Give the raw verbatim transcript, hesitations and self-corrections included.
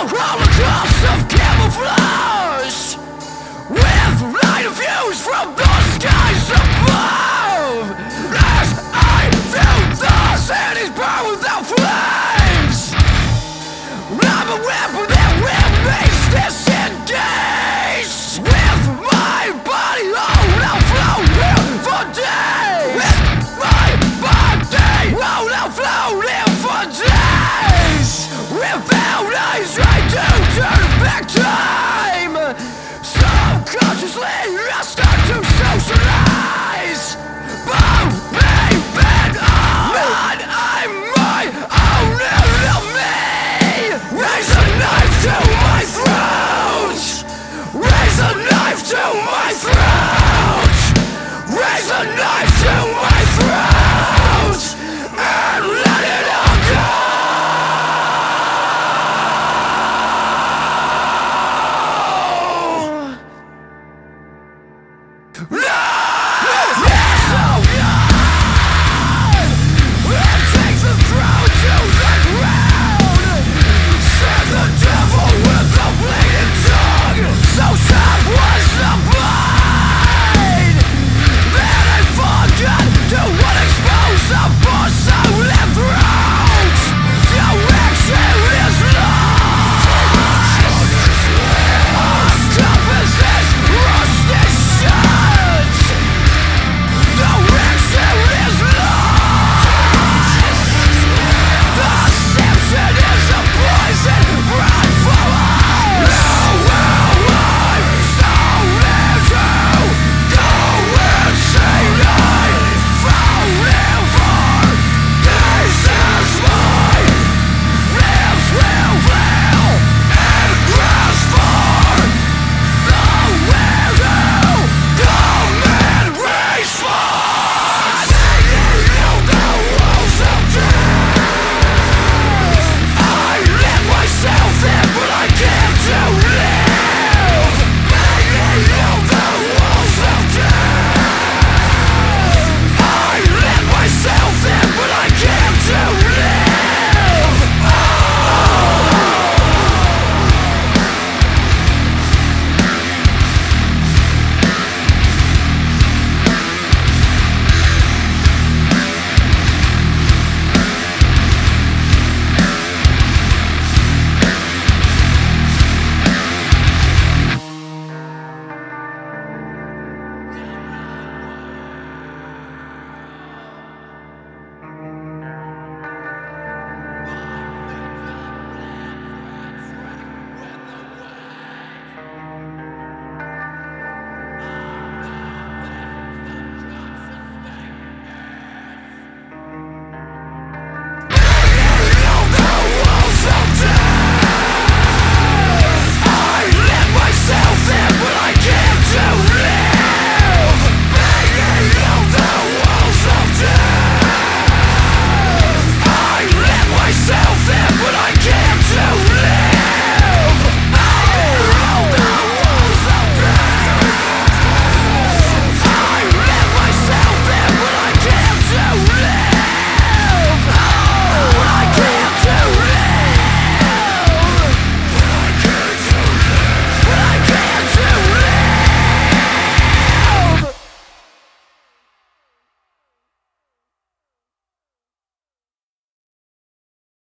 holocaust of camouflage, with light views from the skies above. As I feel the cities burn without flames, I'm a weapon that remains disengaged, with my body on a flow here for days. With my body on a flow here for days. Without eyes I do turn back time. Subconsciously I start to socialize. Both me and all.